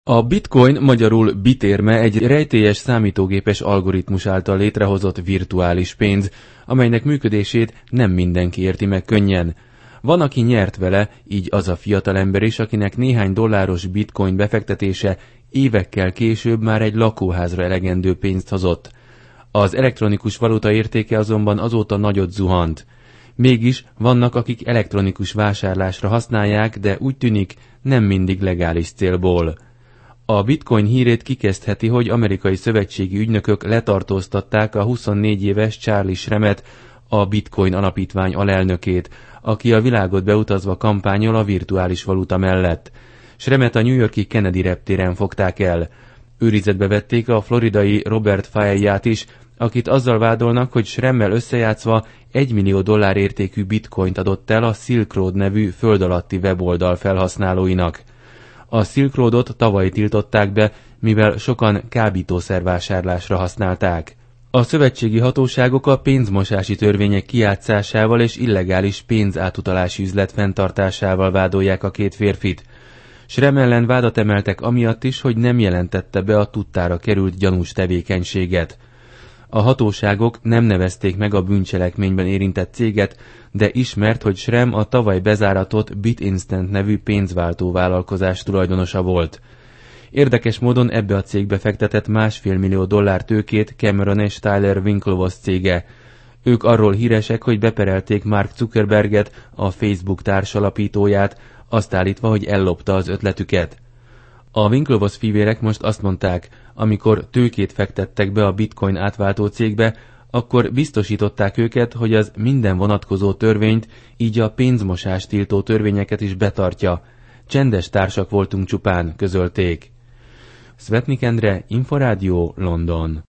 A bitcoin, magyarul bitérme, egy rejtélyes számítógépes algoritmus által létrehozott virtuális pénz, amelynek működését nem mindenki érti meg könnyen. Van, aki nyert vele, így az a fiatalember is, akinek néhány dolláros bitcoin befektetése évekkel később már egy lakóházra elegendő pénzt hozott. Az elektronikus valuta értéke azonban azóta nagyot zuhant. Mégis vannak, akik elektronikus vásárlásra használják, de úgy tűnik, nem mindig legális célból. A bitcoin hírét kikezdheti, hogy amerikai szövetségi ügynökök letartóztatták a 24 éves Charlie Schremet, a Bitcoin alapítvány alelnökét, aki a világot beutazva kampányol a virtuális valuta mellett. Schremet a New York-i Kennedy reptéren fogták el. Őrizetbe vették a floridai Robert Fayet is, akit azzal vádolnak, hogy Schremmel összejátszva $1 millió értékű bitcoint adott el a Silk Road nevű földalatti weboldal felhasználóinak. A Silk Roadot tavaly tiltották be, mivel sokan kábítószervásárlásra használták. A szövetségi hatóságok a pénzmosási törvények kijátszásával és illegális pénzátutalási üzlet fenntartásával vádolják a két férfit. Schremm ellen vádat emeltek amiatt is, hogy nem jelentette be a tudtára került gyanús tevékenységet. A hatóságok nem nevezték meg a bűncselekményben érintett céget, de ismert, hogy Schremm a tavaly bezáratott BitInstant nevű pénzváltó vállalkozás tulajdonosa volt. Érdekes módon ebbe a cégbe fektetett $1,5 millió tőkét Cameron és Tyler Winklevoss cége. Ők arról híresek, hogy beperelték Mark Zuckerberget, a Facebook társalapítóját, azt állítva, hogy ellopta az ötletüket. A Winklevoss fivérek most azt mondták, amikor tőkét fektettek be a bitcoin átváltó cégbe, akkor biztosították őket, hogy az minden vonatkozó törvényt, így a pénzmosást tiltó törvényeket is betartja. Csendes társak voltunk csupán, közölték. Szvetnik Endre, Inforádió, London.